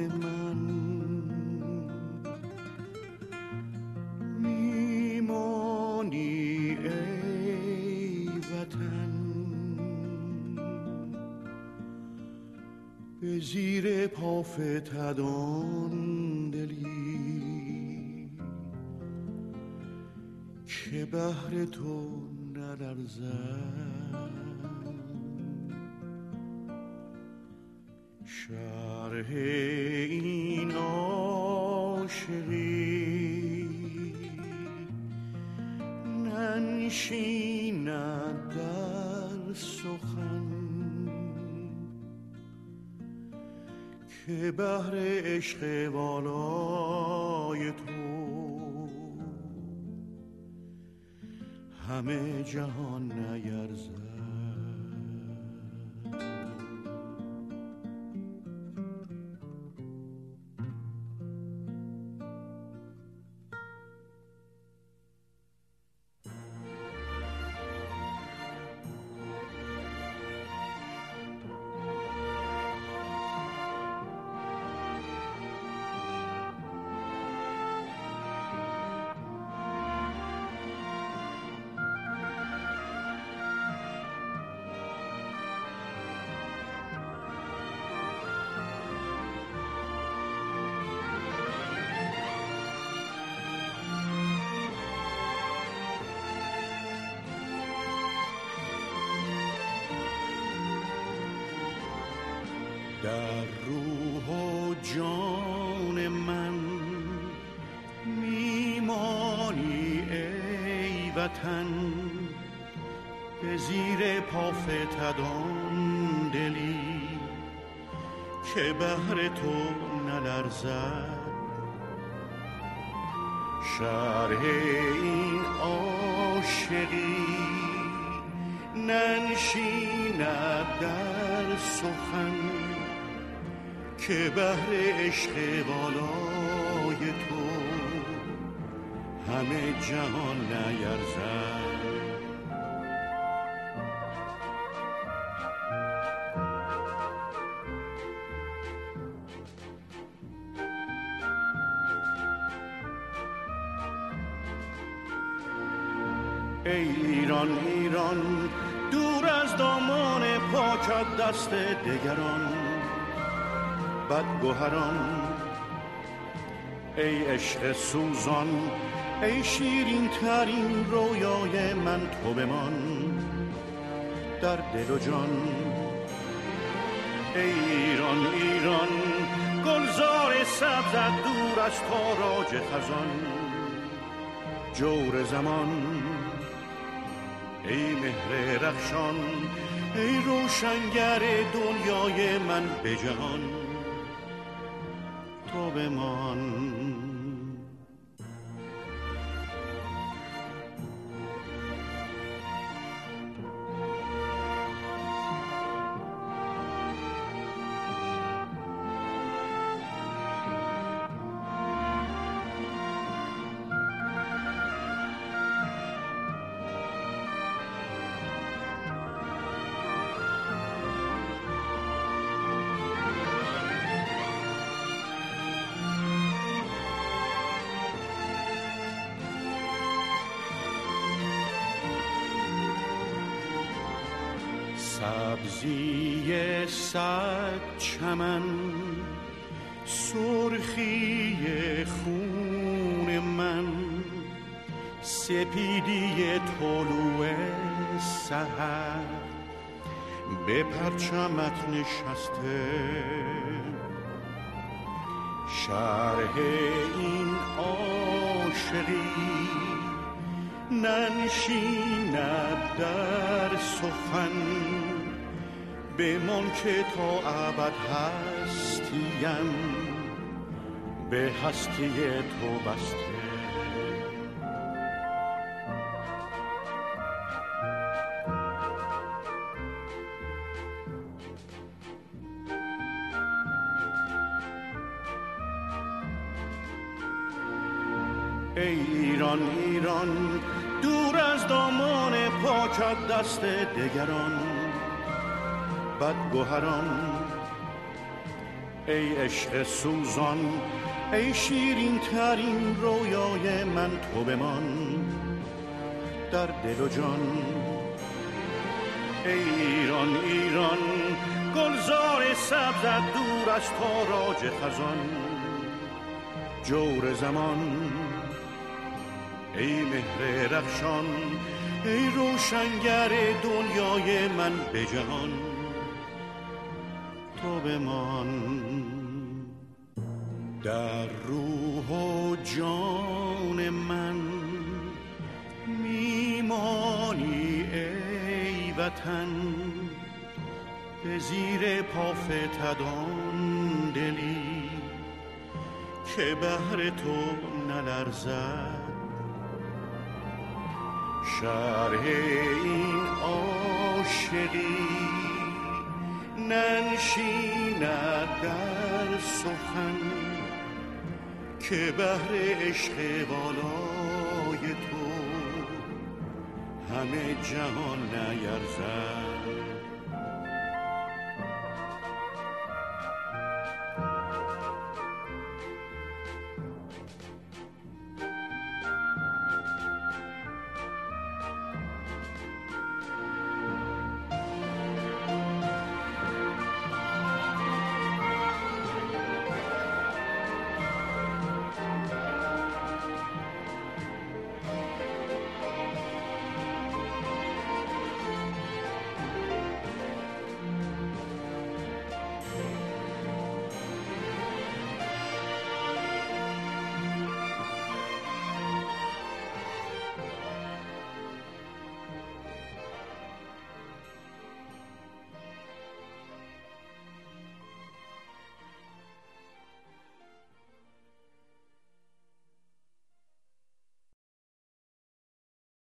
من میمانی ای وطن، به زیر پافتدان دلی که بهر تو نلرزد. شرح این عاشقی ننشیند در سخن، که بهر عشق والای تو همه جهان نیرزد. در روح و جان من میمانی ای وطن، به زیر پافتدان دلی که بهر تو نلرزد. شرح این عاشقی ننشیند در سخن، که بهر عشق والای تو همه جهان نیرزد. ای ایران ایران، دور از دامان پاکت دست دگران بدگوهران. ای عشق سوزان، ای شیرین ترین رویای من، تو بمان در دل و جان. ای ایران ایران، گلزار سبزت دور از تاراج خزان جور زمان. ای مهر رخشان، ای روشنگر دنیای من به جهان، تو بمان. سبزی صد چمن، سرخی خون من، سپیدی طلوع سحر به پرچمت نشسته. شرح این عاشقی ننشیند در سخن، بمان که تا ابد هستیم به هستی تو بسته. ای ایران ایران، دور از دامان پاکت دست دگران بدگوهران. ای عشق سوزان، ای شیرین ترین رویای من، تو بمان در دل و جان. ای ایران ایران، گلزار سبزت دور از تاراج خزان. جور زمان، ای مهر رخشان، ای روشنگر دنیای من به جهان، تو بمان در روح و جان من. میمانی ای وطن به زیر پافتدان دلی که بهر تو نلرزد. شرح این عاشقی ننشیند در سخن که بهر عشق والای تو همه جهان نیرزد.